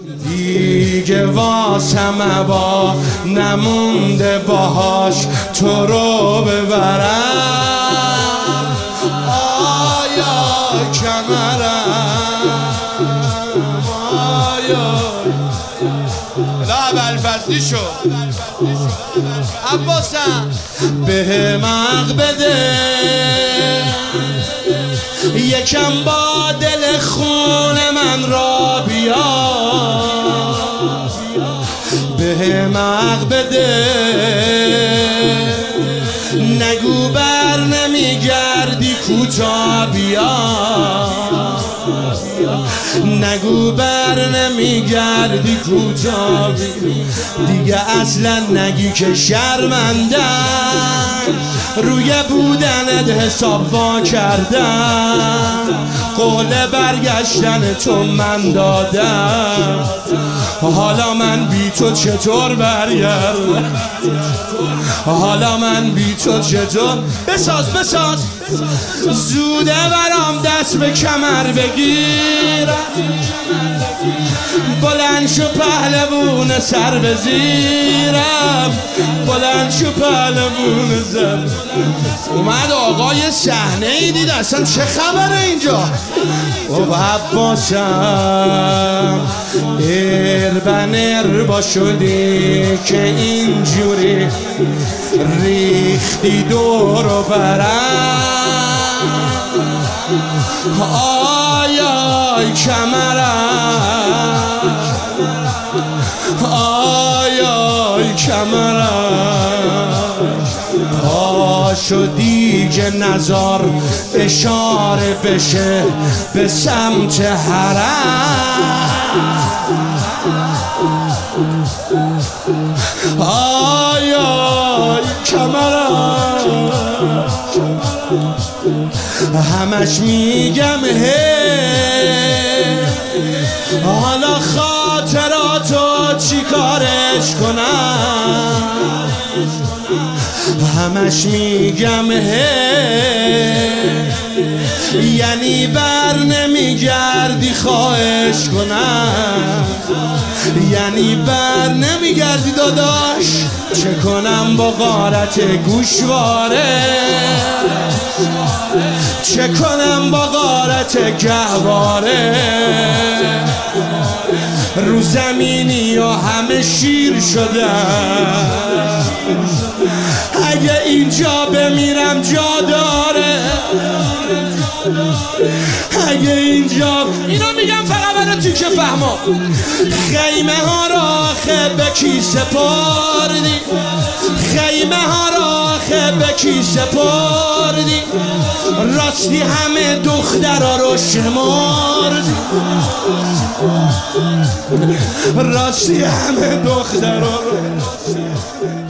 دیگه واسم با نمونده باهاش تو رو ببرم. آیا کمرم آیا لا بلفزدی شد عباسم به مغ بده یکم با دل خون من را بیا به مغ بده نگو بر نمیگردی کوتا بیا نگو بر نمیگردی کوتا دیگه اصلا نگی که شرمندم روی بودنت حساب وا کردم قول برگشتن تو من دادم حالا من بی تو چطور برگردم حالا من بی تو چطور بساز زوده برام دست به کمر بگیرم بلند شو پهلوون سر بزیرم بلند شو پهلوون سر اومد آقای صحنه ای دید اصلا چه خبره اینجا و عباسم اربا شدی که اینجوری ریختی دور و برم آیای کمرم آیای کمرم پاشو دیگه نزار اشاره بشه به سمت حرم آیای کمرم همش میگم حالا خاطراتو چی کارش کنم همش میگم یعنی بر نمیگردی خواهش کنم یعنی بر نمیگردی داداش چه کنم با غارت گوشواره چه کنم با غارت گهواره رو زمینی و همه شیر شدن اگه اینجا بمیرم جا داره اگه اینجا اینا میگم فقط برای تیکه فهما خیمه ها را آخه به کی سپردی خیمه ها را آخه به کی سپردی راستی همه دخترها رو شمردی راستی همه دخترها رو